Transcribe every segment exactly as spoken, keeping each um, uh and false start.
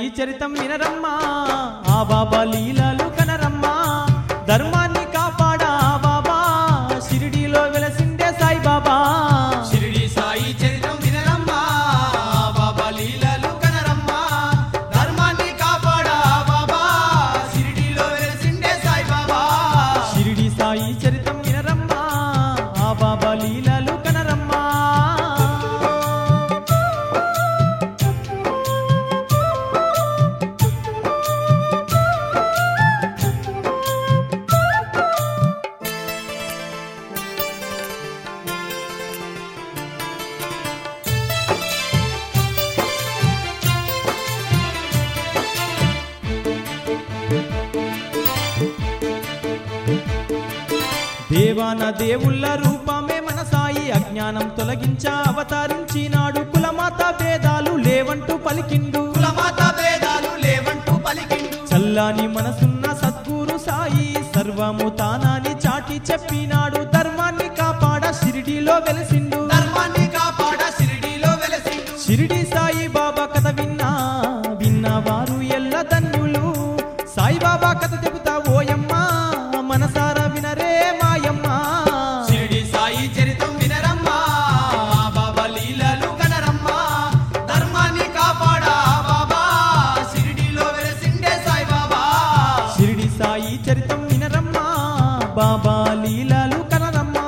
చరితం వినరమ్మా ఆ బాబా లీలలు కనరమ్మా ధర్మాన్ని కాపాడా బాబా షిరిడీలో వెలసిండే సాయి బాబా షిరిడి సాయి చరితం వినరమ్మా బాబా లీలలు కనరమ్మా ధర్మాన్ని కాపాడా బాబా షిరిడీలో వెలసిండే సాయి బాబా షిరిడి సాయి చరితం వినరమ్మా ఆ బాబా లీలలు కనరమ్మా దేవాన దేవుళ్ళ రూపమే మన సాయి అజ్ఞానం తొలగించా అవతరించినాడు కులమాత భేదాలు లేవంటూ పలికిండు కులమాత భేదాలు లేవంటూ పలికిండు చల్లాని మనసున్న సద్గురు సాయి సర్వము తానాని చాటి చెప్పినాడు ధర్మాన్ని కాపాడ షిరిడీలో వెలసిండు ధర్మాన్ని కాపాడా షిరిడీలో వెలసిండు షిరిడి సాయి బాబా కథ విన్నా విన్నవారు ఎల్ల ధన్యులు సాయిబాబా కథ చెబుతా ఓయమ్మా మనసారా వినరే మాయమ్మా షిరిడి సాయి చరితం వినరమ్మా బాబా లీలలు కనరమ్మా ధర్మాన్ని కాపాడా బాబా షిరిడీలో వెలసిండే సాయి బాబా షిరిడి సాయి చరితం వినరమ్మా బాబా లీలలు కనరమ్మా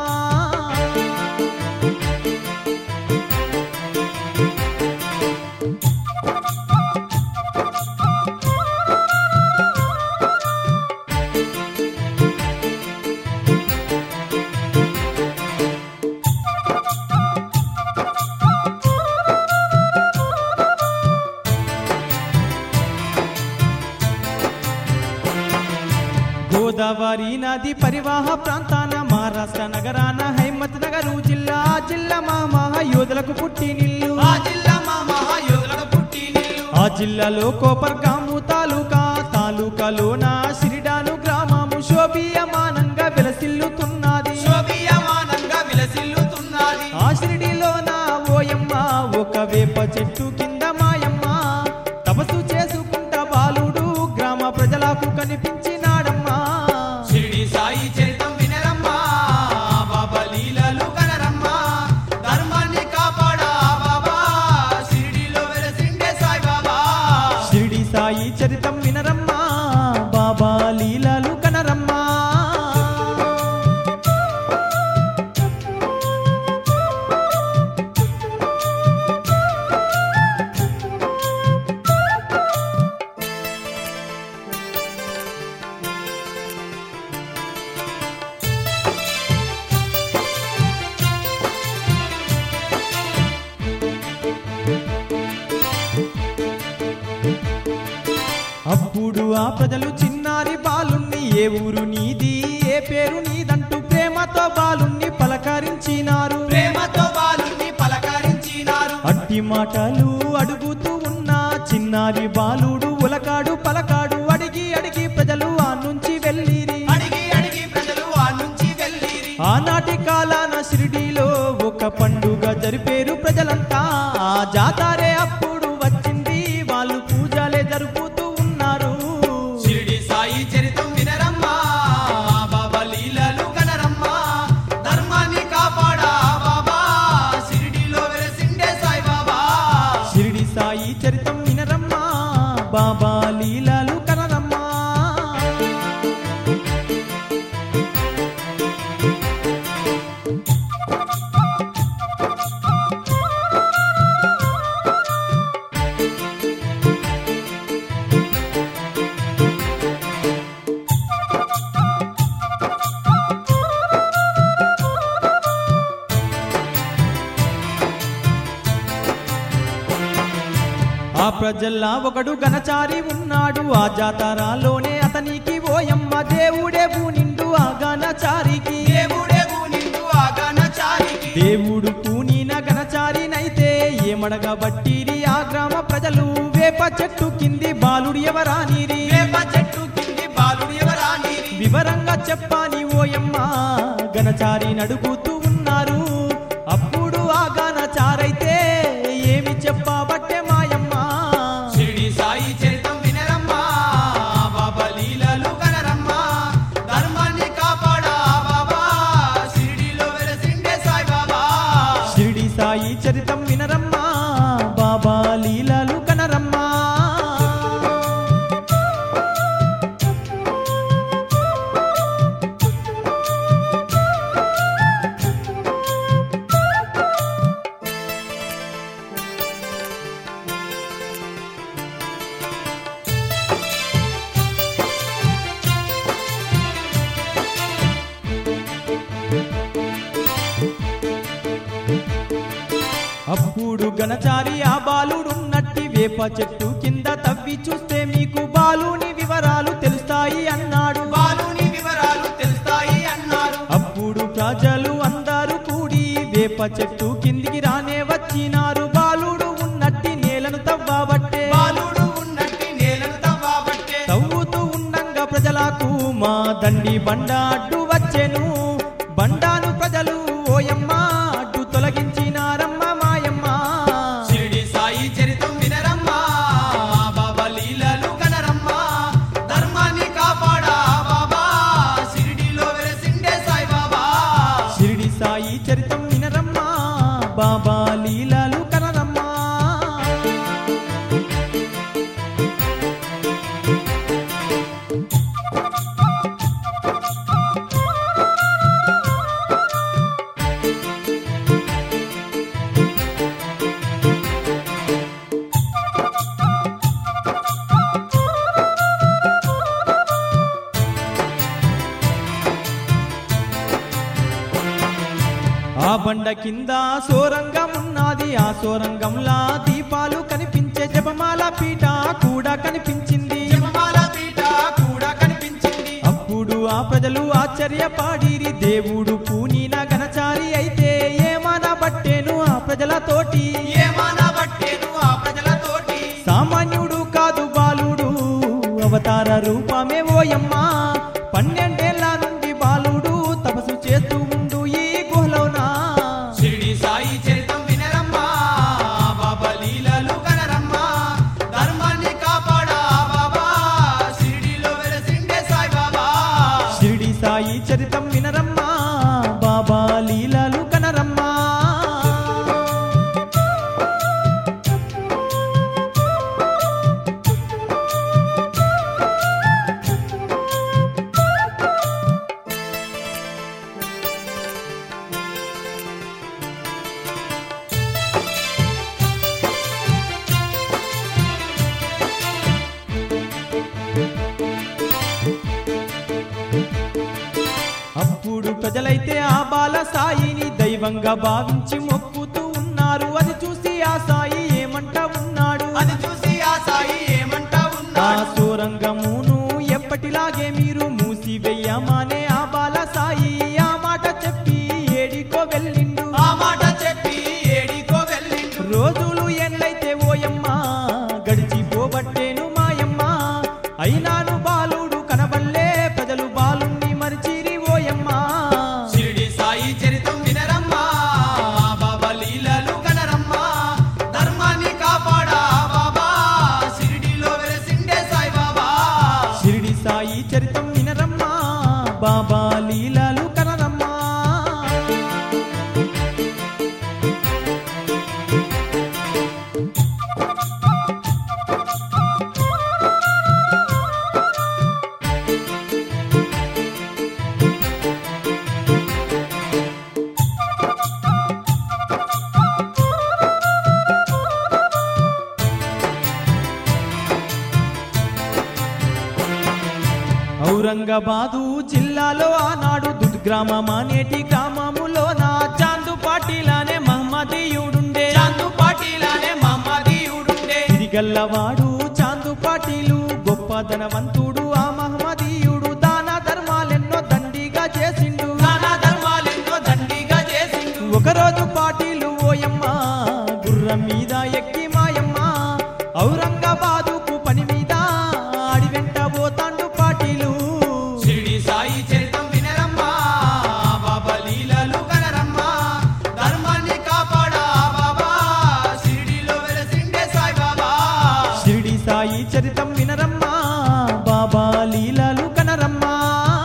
గోదావరి నది పరివాహ ప్రాంతాన మహారాష్ట్ర నగరాన హైమత్ నగరు జిల్లా ఆ జిల్లా మా మహాయోధులకు పుట్టినిల్లు ఆ జిల్లా మా మహాయోధులకు పుట్టినిల్లు ఆ జిల్లాలో కోపర్గాము తాలూకా తాలూకాలోన సిరిడాను గ్రామము శోభియమానంగా విలసిల్లుతున్నది శోభియమానంగా విలసిల్లుతున్నది ఆ షిరిడిలోన ఓయమ్మ ఒక వేప చెట్టు కింద మాయమ్మ తపస్సు చేసుకుంటా బాలుడు గ్రామ ప్రజలకు కనిపించినాడమ్మా షిరిడి సాయి చరితం వినరమ్మా బాబా లీలలు కనరమ్మా ధర్మాన్ని కాపాడా బాబా షిరిడీలో వెలసిండే సాయి బాబా షిరిడి సాయి చరితం వినరమ్మా బాబా లీలలు కనరమ్మా అప్పుడు ఆ ప్రజలు చిన్నారి బాలుణ్ణి ఏ ఊరు నీది ఏ పేరు నీదంటూ ప్రేమతో బాలుణ్ణి పలకరించినారు ప్రేమతో బాలుని పలకరించినారు అట్టి మాటలు అడుగుతూ ఉన్న చిన్నారి బాలుడు ఉలకాడు పలకాడు అడిగి అడిగి ప్రజలు ఆ నుంచి వెళ్ళిరి అడిగి అడిగి ప్రజలు ఆ నుంచి వెళ్ళిరి ఆనాటి కాలాన షిరిడీలో ఒక పండుగ జరిపేరు ప్రజలంతా ఆ జాతారే అప్పుడు వచ్చింది వాళ్ళు పూజలే జరుపుతూ ఉన్నారు షిరిడి సాయి చరితం వినరమ్మా బాబా లీలలు కనరమ్మా ధర్మాన్ని కాపాడా బాబా షిరిడీలో వెలసిండే సాయి బాబా షిరిడి సాయి చరితం వినరమ్మా బాబా లీలలు కనరమ్మా ఆ ప్రజల్లా ఒకడు గణచారి ఉన్నాడు ఆ జాతరాలోనే అతనికి ఓయమ్మ దేవుడే పూనిండు ఆ గణచారికి దేవుడే పూనిండు ఆ గణచారికి దేవుడు పూనిన గణచారినైతే ఏమడగబట్టిరి ఆ గ్రామ ప్రజలు వేప చెట్టు కింది బాలుడు ఎవరానిరి వేప చెట్టు కింది బాలుడు ఎవరానిరి వివరంగా చెప్పాని ఓయమ్మ గణచారి నడుగుతూ ఉన్నారు అప్పుడు ఆ గణచారైతే ఏమి చెప్పబట్టే మాయమ్మ షిరిడి సాయి చరిత్ర వేప చెట్టు కింద తవ్వి చూస్తే మీకు బాలుని వివరాలు తెలుస్తాయి అన్నాడు. బాలుని వివరాలు తెలుస్తాయి అన్నారు. అప్పుడు ప్రజలు అందరూ కూడి వేప చెట్టు కిందికి రానే వచ్చినారు. బాలుడు ఉన్నట్టి నేలను తవ్వబట్టే బాలుడు ఉన్నట్టి నేలను తవ్వబట్టే తవ్వుతూ ఉండంగా ప్రజలకు మా దండి బండ అడ్డు వచ్చెను. బండాను ప్రజలు ఓయమ్మ అడ్డు తొలగించినారమ్మ మాయమ్మ. షిరిడి సాయి చరితం వినరమ్మా, బాబా లీలలు కనరమ్మా, ధర్మాన్ని కాపాడా బాబా, షిరిడిలో వెలసిండే సాయి బాబా. షిరిడి సాయి చరితం వినరమ్మా, బాబా లీలలు కనరమ్మా. ఆ బండ కింద సోరంగం ఉన్నది. ఆ సోరంగంలా దీపాలు కనిపించే జపమాల పీట కూడా కనిపించింది. జపమాల పీట కూడా కనిపించింది. అప్పుడు ఆ ప్రజలు ఆశ్చర్యపాడిరి. దేవుడు పూనిన గణచారి అయితే ఏమన బట్టేను ఆ ప్రజలతోటి. ఏమానా బట్టేను ఆ ప్రజలతోటి. సామాన్యుడు కాదు బాలుడు అవతార రూపమే ఓయమ్మ. పన్నెండేళ్ల నుండి బాలుడు తపస్సు చేస్తూ ఉండు ఈ గుహలోనా. షిరిడి సాయి చరితం వినరమ్మా, బాబా లీలలు కనరమ్మా, ధర్మాన్ని కాపాడా బాబా, షిరిడిలో వెలసిండే సాయి బాబా. షిరిడి సాయి చరితం వినరమ్మా, బాబా లీలలు కనరమ్మా. అప్పుడు ప్రజలైతే ఆ బాల సాయిని దైవంగా భావించి మొక్కుతూ ఉన్నారు. అది చూసి ఆ సాయి ఏమంటా ఉన్నాడు. అది చూసి ఆ సాయి ఏమంటా ఆ ఉన్నాడు. సోరంగమును ఎప్పటిలాగే మీరు మూసివెయ్యమానే ఆ బాల సాయి ఆ మాట చెప్పి ఏడికో వెళ్ళిండు. ఆ మాట చెప్పి ఏడికో వెళ్ళిండు. రోజులు ఎన్నైతే ఓయమ్మ గడిచిపోబట్టేను మాయమ్మ. అయినాను బాలుడు కనబల్లే ప్రజలు బాలుణ్ణి మరిచిరి ఓయమ్మ. షిరిడి సాయి చరితం వినరమ్మా, బాబా లీలలు కనరమ్మా, ధర్మాన్ని కాపాడా బాబా, షిరిడిలో వెలసిండే సాయి బాబా. షిరిడి సాయి చరితం వినరమ్మా, బాబా లీలలు కనరమ్మా. ఔరంగాబాదు జిల్లాలో ఆనాడు దుర్గ్రామం అనేటి గ్రామములోన చాందు పాటిలానే మహమ్మదీయుడుండే. చాందు పాటిలానే మహమ్మదీయుడుండే. తిరిగల్లవాడు చాందు పాటీలు గొప్ప ధనవంతుడు. ఆ మహమ్మదీయుడు దాన ధర్మాలెన్నో దండిగా చేసిండు. దాన ధర్మాలెన్నో దండిగా చేసిండు. ఒకరోజు పాటీలు ఓయమ్మ గుర్రం మీద ఎక్కి మాయమ్మ ఔరంగాబాదుకు పని మీద ఆడి వెంట పోతాండు పాటీలు. షిరిడి సాయి చరితం వినరమ్మా, బాబా లీలలు కనరమ్మా, ధర్మాన్ని కాపాడా బాబా, షిరిడిలో వెలసిండే సాయి బాబా. షిరిడి సాయి చరితం వినరమ్మా, బాబా లీలలు కనరమ్మా.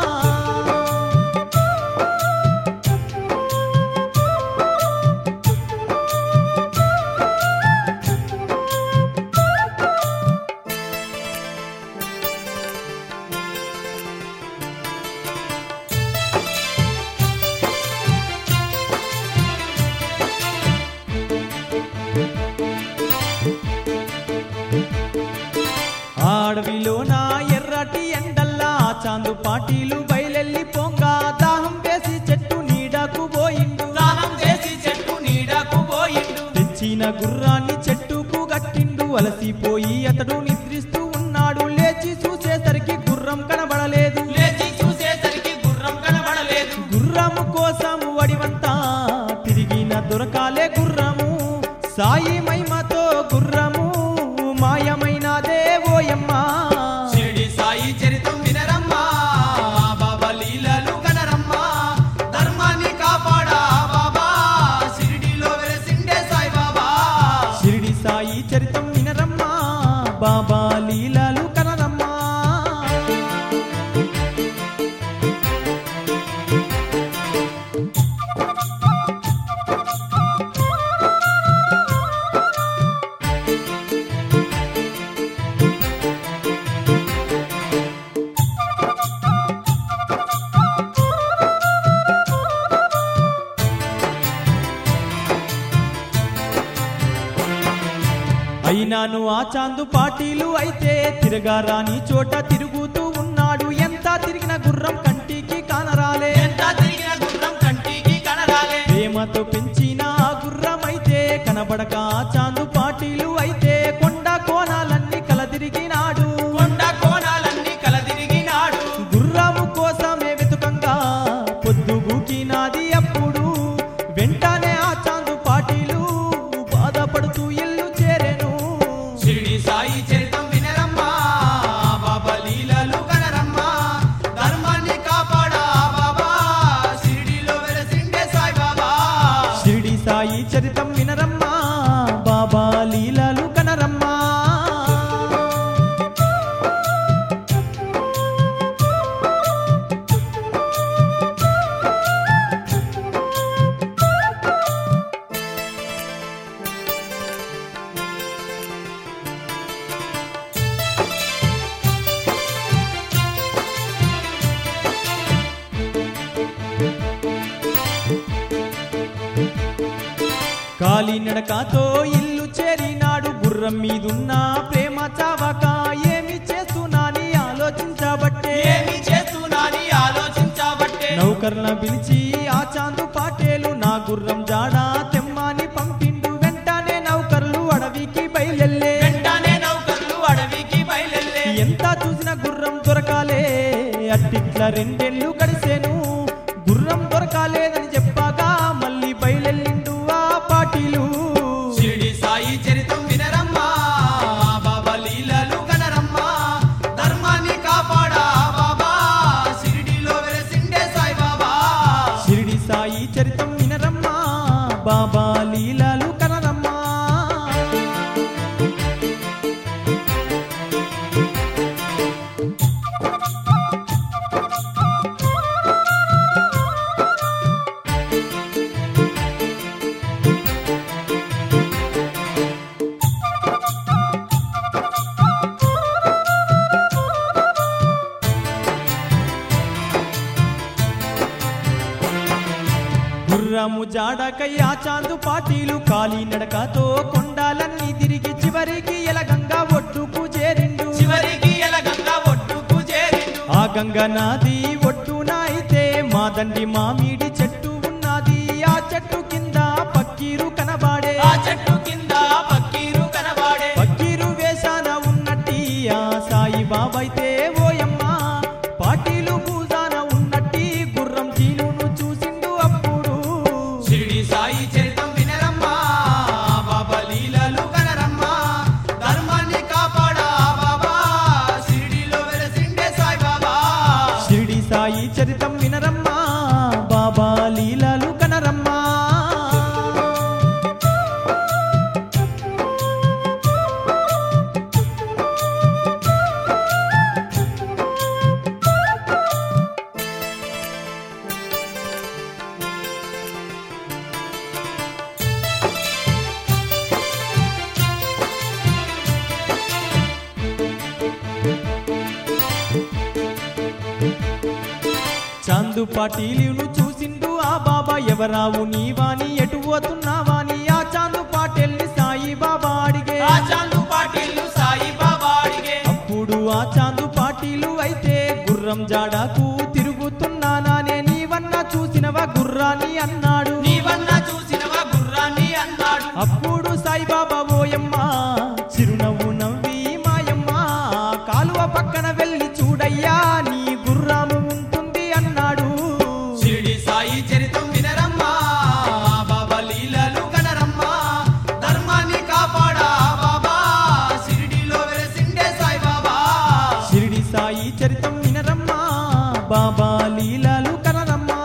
అడవిలో నా ఎర్రటి ఎండల్లా చాందు పాటీలు బయలెల్లి పొంగా దాహం వేసి చెట్టు నీడకు పోయిండు. దానం చేసి చెట్టు నీడకు పోయిండు. తెచ్చిన గుర్రాన్ని చెట్టుకు గట్టిండు. అలసిపోయి అతడు నిద్రిస్తూ ఉన్నాడు. లేచి చూసేసరికి గుర్రం కనబడలేదు. లేచి చూసేసరికి గుర్రం కనబడలేదు. గుర్రము కోసం వడివంతా తిరిగిన దొరకాలే గుర్రము. సాయి మహిమతో గుర్రము మాయమైనదే ఓయమ్మా. షిరిడి సాయి చరితం వినరమ్మా, బాబా లీలలు కనరమ్మా. ధర్మాన్ని కాపాడా బాబా, షిరిడిలో వెలసిండే సాయి బాబా. షిరిడి సాయి చరితం వినరమ్మా, బాబా లీలలు కనరమ్మా. అయినాను ఆ చాందు పాటీలు అయితే తిరగారాని చోట తిరుగుతూ ఉన్నాడు. ఎంత తిరిగిన గుర్రం కంటికి కానరాలే. ఎంత తిరిగిన గుర్రం కంటికి కనరాలే. ప్రేమతో పెంచిన ఆ గుర్రం అయితే కనబడక ఆ చాందు పాటీలు అయితే కొండ కోణాలన్నీ కలదిరిగినాడు. కొండ కోణాలన్నీ కలదిరిగినాడు. గుర్రము కోసమే వెతుకంగా పొద్దుగూకినాది అప్పుడు. వెంటనే ఆ చాందు పాటీలు బాధపడుతూ ఇల్లు చేరెను. షిరిడి సాయి చరితం వినరమ్మా, బాబా లీలలు కనరమ్మా. ధర్మాన్ని కాపాడా బాబా, షిరిడిలో వెలసిండే సాయి బాబా. షిరిడి సాయి చరితం వినరమ్మా, బాబా లీలలు కనరమ్మా. కాలినడకతో ఇల్లు చేరినాడు. గుర్రం మీదున్న ప్రేమ చావక ఏమి చేస్తున్నాని ఆలోచించబట్టే. ఏమి చేస్తున్నాని ఆలోచించబట్టే. నౌకర్ల పిలిచి ఆ చాందు పాటేలు నా గుర్రం జాడా తెమ్మని పంపిండు. వెంటనే నౌకర్లు అడవికి బయలెల్లే. వెంటనే నౌకర్లు అడవికి బయలెల్లే. ఎంత చూసిన గుర్రం దొరకాలే. అట్టిట్ల రెండేళ్లు గడిసేను. గుర్రం దొరకాలేదని చెప్పగా మళ్ళీ బయలెల్లిండు ఆ పాటీలు. షిరిడి సాయి చరితం వినరమ్మా, బాబా లీలలు కనరమ్మా. ధర్మాన్ని కాపాడా బాబా, షిరిడిలో వెలసిండే సాయి బాబా. షిరిడి సాయి చరితం వినరమ్మా, బాబా లీలలు కనరమ్మా. గుర్రము జాడకై ఆ చాందు పాటీలు కాలినడకతో కొండాలన్నీ తిరిగి చివరికి ఎలగంగా ఒడ్డుకు చేరిండు. చివరికి ఎలగంగా ఒడ్డుకు చేరిండు. ఆ గంగ నది ఒడ్డున అయితే మాదండి మామిడి చెట్టు ఉన్నది. ఆ చెట్టు కింద పక్కీరు కనబాడే. ఆ చెట్టు కింద పక్కీరు కనబాడే. పక్కీరు వేషాన ఉన్నట్టి ఆ సాయి బాబైతే ఓయమ్మా పాటీలు పూజాన ఉన్నట్టి గుర్రం చీలును చూసిండు అప్పుడు. షిరిడి సాయి చరితం వినరమ్మా, బాబా లీలలు కనరమ్మా. ధర్మాన్ని కాపాడా బాబా, షిరిడిలో వెలసిండే సాయి బాబా. షిరిడి సాయి చరితం వినరమ్మా, బాబా లీలలు కనరమ్మా. చాందు పాటీలును చూసిండు ఆ బాబా. ఎవరావు నీవాని ఎటు పోతున్నావాని ఆ చాందు పాటేల్ని సాయి బాబా అడిగే. ఆ చాందు పాటీలు సాయి బాబా అడిగే. అప్పుడు ఆ చాందు పాటీలు అయితే గుర్రం జాడాకు తిరుగుతున్నానానే నీవన్నా చూసినవా గుర్రాన్ని అన్నాడు. నీవన్నా చూసినవా గుర్రాన్ని అన్నాడు. అప్పుడు సాయిబాబా ఓయమ్మ చిరునవ్వు బాబా లీలలు కనరమ్మా.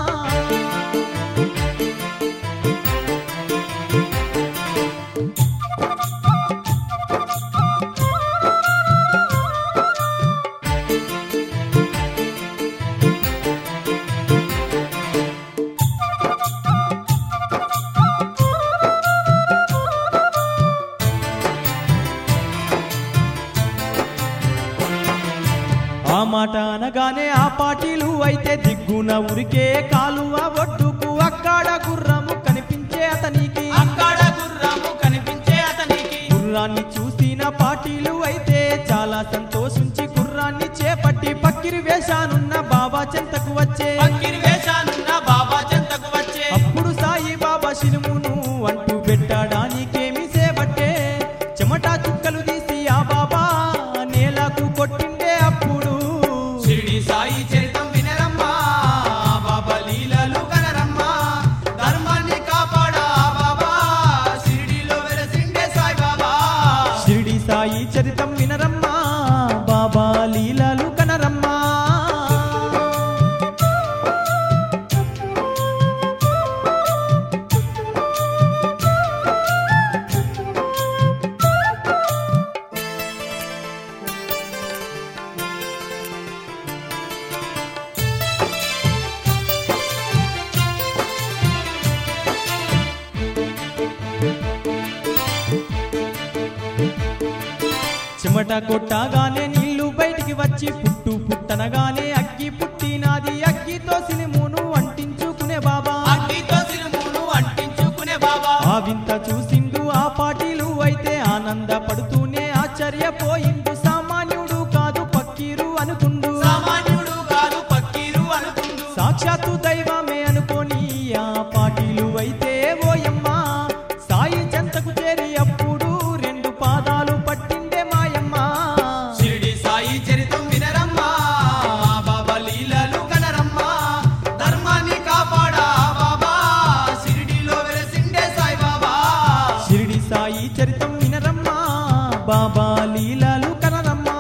ఆ మాట అనగానే ఆ పాటీలు అయితే దిగ్గున ఉరికే కాలువ ఒడ్డుకు అక్కడ గుర్రము కనిపించే అతనికి అక్కడ గుర్రము కనిపించే అతనికి గుర్రాన్ని చూసిన పాటీలు అయితే చాలా సంతోషించి గుర్రాన్ని చేపట్టి పక్కిరి వేషానున్న బాబా చెంతకు వచ్చే పక్కిరి వేషానున్న బాబా చెంతకు వచ్చే అప్పుడు సాయి బాబా శిలుమును అంటూ పెట్టడానికేమి సేపట్టే చెమటా చుక్కలు తీసి ఆ బాబా నేలకు కొట్టిండే అప్పుడు షిరిడి సాయి చరితం వినరమ్మా బాబా లీలలు కనరమ్మా ధర్మాన్ని కాపాడా బాబా షిరిడిలో వెలసిండే సాయి బాబా షిరిడి సాయి చరితం వినరమ్మా బాబా లీలలు కనరమ్మా. చెమట కొట్టగానే నీళ్లు బయటికి వచ్చి పుట్టు పుట్టనగానే అగ్గి పుట్టినాది అగ్గితో సిలిమును అంటించుకునే బాబా అగ్గితో సిలుమును అంటించుకునే బాబా ఆ వింత చూసిండు ఆ పాటీలు అయితే ఆనందపడుతూనే ఆశ్చర్యపోయిండు సామాన్యుడు కాదు పక్కీరు అనుకుండు సామాన్యుడు కాదు పక్కీరు అనుకుండు సాక్షాత్తు దైవమే అనుకోని ఆ పాటీలు అయితే ఓయమ్మా సాయి చెంతకు చేరి అప్పుడు రెండు పాదాలు పట్టిండే మాయమ్మా. షిరిడి సాయి చరితం వినరమ్మా బాబా లీలలు కనరమ్మా ధర్మాన్ని కాపాడా బాబా షిరిడిలో వెలసిండే సాయి బాబా షిరిడి సాయి చరితం వినరమ్మా బాబా లీలలు కనరమ్మా.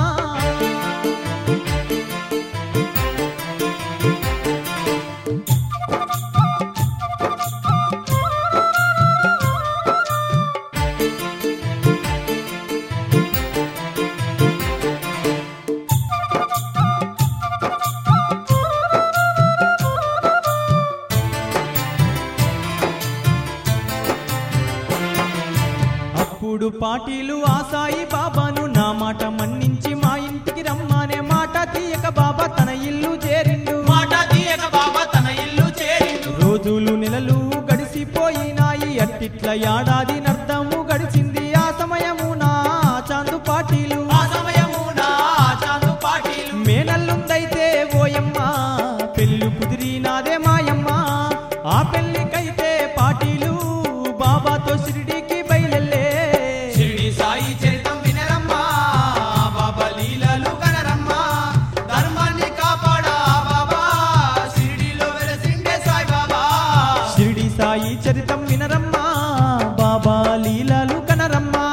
అప్పుడు పాటీలు ఆ సాయి బాబాను నా మాట మన్నించి మా ఇంటికి రమ్మానే మాట తీయక బాబా తన ఇల్లు చేరిండు మాట తీయక బాబా తన ఇల్లు చేరిండు రోజులు నెలలు గడిసిపోయినాయి అట్టిట్ల ఏడాది నర్ధము గడిచింది ఆ సమయము నా చాందు పాటీలు ఆ సమయము నా చాందు పాటీలు మేనల్లుందైతే ఓయమ్మ పెళ్ళి కుదిరినాదే మాయమ్మ ఆ పెళ్ళికైతే పాటీలు బాబాతో షిరిడీకి బయలెళ్ళే షిరిడి సాయి చరితం వినరమ్మా బాబా లీలలు కనరమ్మా ధర్మాన్ని కాపాడా బాబా షిరిడిలో వెలసిండే సాయి బాబా షిరిడి సాయి చరితం వినరమ్మా బాబా లీలలు కనరమ్మా.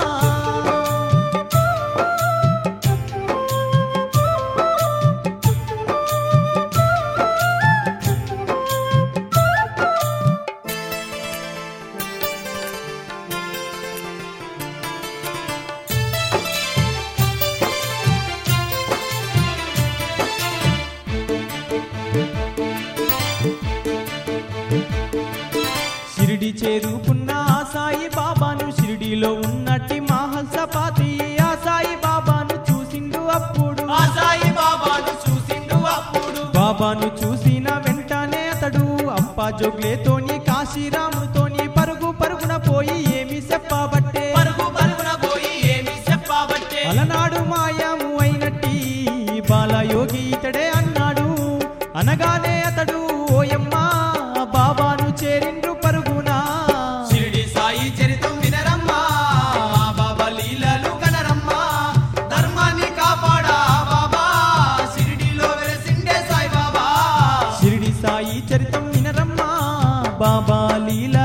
షిరిడి చేరుకున్న ఆ సాయి బాబాను షిరిడిలో ఉన్నట్టి మాహల్ సపాతి ఆ సాయి బాబాను చూసిండు అప్పుడు ఆ సాయి బాబాను చూసిండు అప్పుడు బాబాను చూసిన వెంటనే అతడు అప్పా జోగ్లేతోని కాశీరాముతోని పరుగు పరుగున పోయి ఏమి చెప్పబట్టే పరుగు పరుగున పోయి ఏమి చెప్పబట్టే అలనాడు మాయాము అయినట్టి బాలయోగి ఇతడే అన్నాడు అనగానే అతడు ఓయమ్మా బాబాను చేరిండ్రు పరుగునా షిరిడి సాయి చరితం వినరమ్మా బాబా లీలలు కనరమ్మా ధర్మాన్ని కాపాడా బాబా షిరిడిలో వెలసిండే సాయి బాబా షిరిడి సాయి చరితం వినరమ్మా బాబా లీల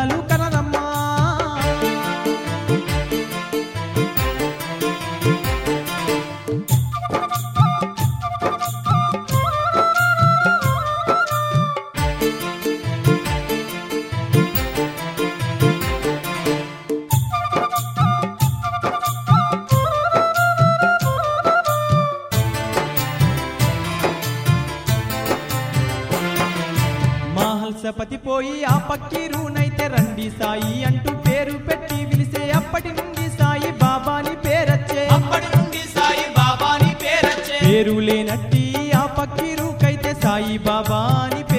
హంసపతి పోయి ఆ పక్కీరునైతే రండి సాయి అంటూ పేరు పెట్టి పిలిసే అప్పటి నుండి సాయి బాబాని పేరచ్చే అప్పటి నుండి సాయి బాబాని పేరచ్చే పేరు లేనట్టి ఆ పక్కీరుకైతే సాయి బాబాని